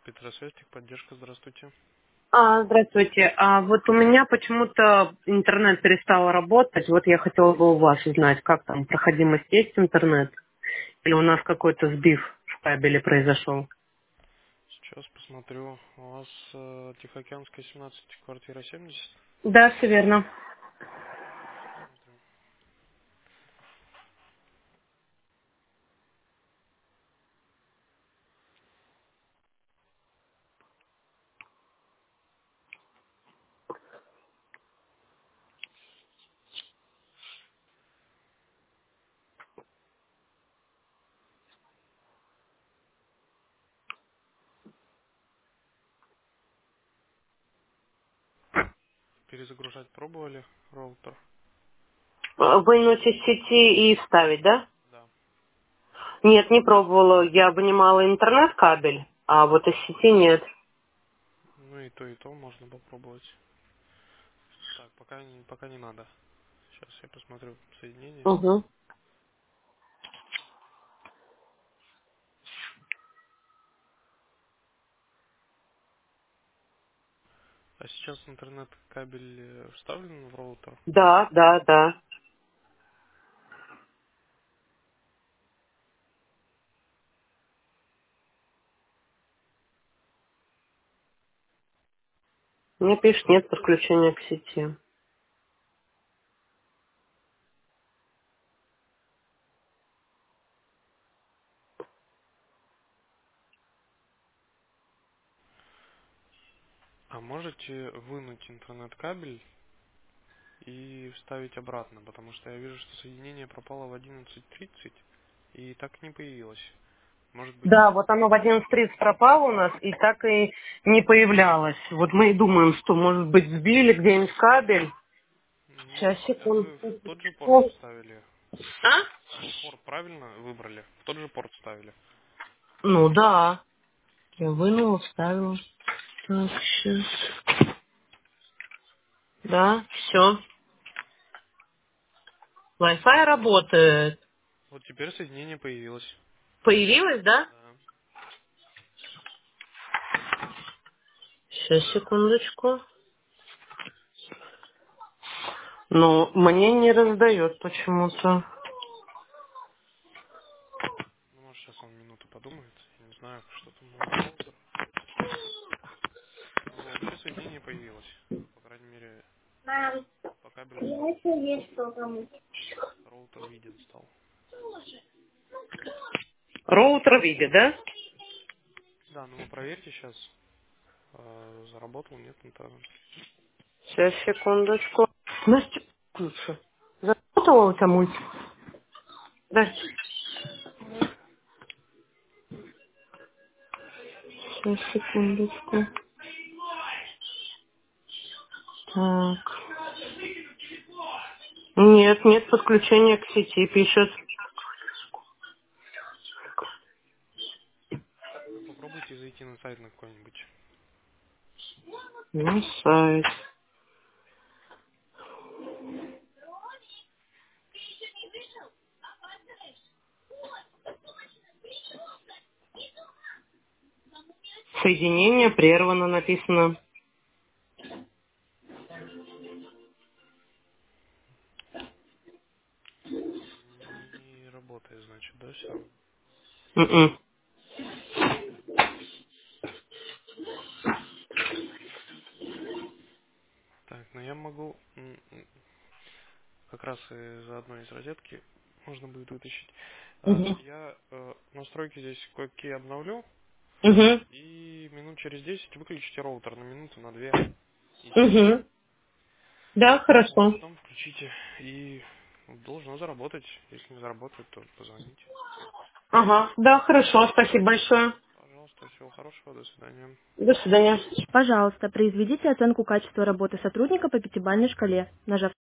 Петросвет, поддержка, здравствуйте. Здравствуйте. Вот у меня почему-то интернет перестал работать. Вот я хотела бы у вас узнать, как там проходимость есть интернет? Или у нас какой-то сбив в кабеле произошел? Сейчас посмотрю. У вас Тихоокеанская, 17, квартира 70. Да, все верно. Смотрю. Перезагружать пробовали роутер? Вынуть из сети и вставить, да? Да. Нет, не пробовала. Я вынимала интернет-кабель, а вот из сети нет. Ну и то можно попробовать. Так, пока не надо. Сейчас я посмотрю соединение. Угу. А сейчас интернет-кабель вставлен в роутер? Да, да, да. Мне пишет, нет подключения к сети. А можете вынуть интернет-кабель и вставить обратно? Потому что я вижу, что соединение пропало в 11:30 и так не появилось. Может быть, Да, вот оно в 11:30 пропало у нас и так и не появлялось. Вот мы и думаем, что, может быть, сбили где-нибудь кабель. ну, Сейчас, а секунду. вы в тот же порт О, вставили? А? Порт правильно выбрали? В тот же порт вставили? Ну да. Я вынула, вставила. Так, сейчас. Да, все. Wi-Fi работает. Вот теперь соединение появилось. Появилась, да? Да. Сейчас, секундочку. Ну, мне не раздает почему-то. Ну, может, сейчас он минуту подумает. Я не знаю, что там у вас роутер. Ну, вообще соединение появилось. По крайней мере, Мам, по кабельным я данным. еще есть что-то. Роутер виден стал. Роутер видит, да? Да, ну вы проверьте сейчас. Заработал, нет интернет. Сейчас, секундочку. Настя, лучше. Заработала у тебя мультик? Да. Сейчас, секундочку. Так. Нет, нет подключения к сети, пишет. Ну, попробуйте зайти на сайт на какой-нибудь. На сайт. Соединение прервано написано. Не работает, значит, да, все равно. М-м. Так, ну я могу как раз из одной из розетки можно будет вытащить. Мгм. Я настройки здесь кое-какие обновлю. Мгм. И минут через 10 выключите роутер на минуту, на две. И все. Мгм. Да, Вот, хорошо. потом включите. И должно заработать. Если не заработает, то позвоните. Ага. Да, хорошо. Спасибо большое. Пожалуйста, всего хорошего, до свидания. До свидания. Пожалуйста, произведите оценку качества работы сотрудника по пятибалльной шкале, нажав